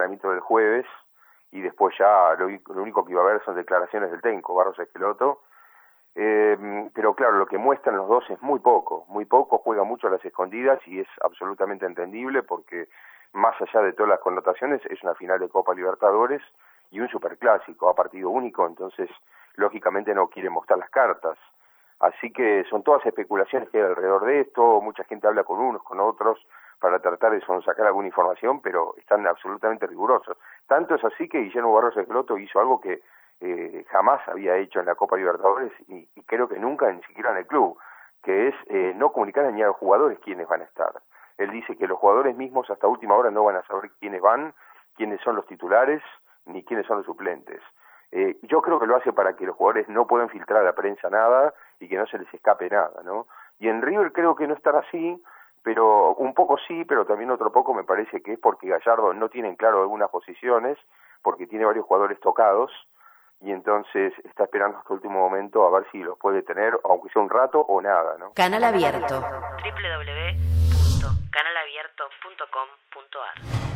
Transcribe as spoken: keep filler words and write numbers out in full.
entrenamiento del jueves, y después ya lo, lo único que iba a haber son declaraciones del técnico, Barros Esqueloto. Eh, pero claro, lo que muestran los dos es muy poco, muy poco, juega mucho a las escondidas y es absolutamente entendible porque más allá de todas las connotaciones es una final de Copa Libertadores y un superclásico a partido único, entonces lógicamente no quiere mostrar las cartas. Así que son todas especulaciones que hay alrededor de esto, mucha gente habla con unos, con otros, para tratar de sacar alguna información, pero están absolutamente rigurosos. Tanto es así que Guillermo Barros Esqueloto hizo algo que eh, jamás había hecho en la Copa Libertadores y, y creo que nunca, ni siquiera en el club, que es eh, no comunicar ni a los jugadores quiénes van a estar. Él dice que los jugadores mismos hasta última hora no van a saber quiénes van, quiénes son los titulares, ni quiénes son los suplentes. Eh, yo creo que lo hace para que los jugadores no puedan filtrar a la prensa nada y que no se les escape nada, ¿no? Y en River creo que no estará así, pero un poco sí, pero también otro poco me parece que es porque Gallardo no tiene en claro algunas posiciones, porque tiene varios jugadores tocados, y entonces está esperando hasta el último momento a ver si los puede tener, aunque sea un rato o nada, ¿no? Canal Abierto. doble u doble u doble u punto canal abierto punto com punto a r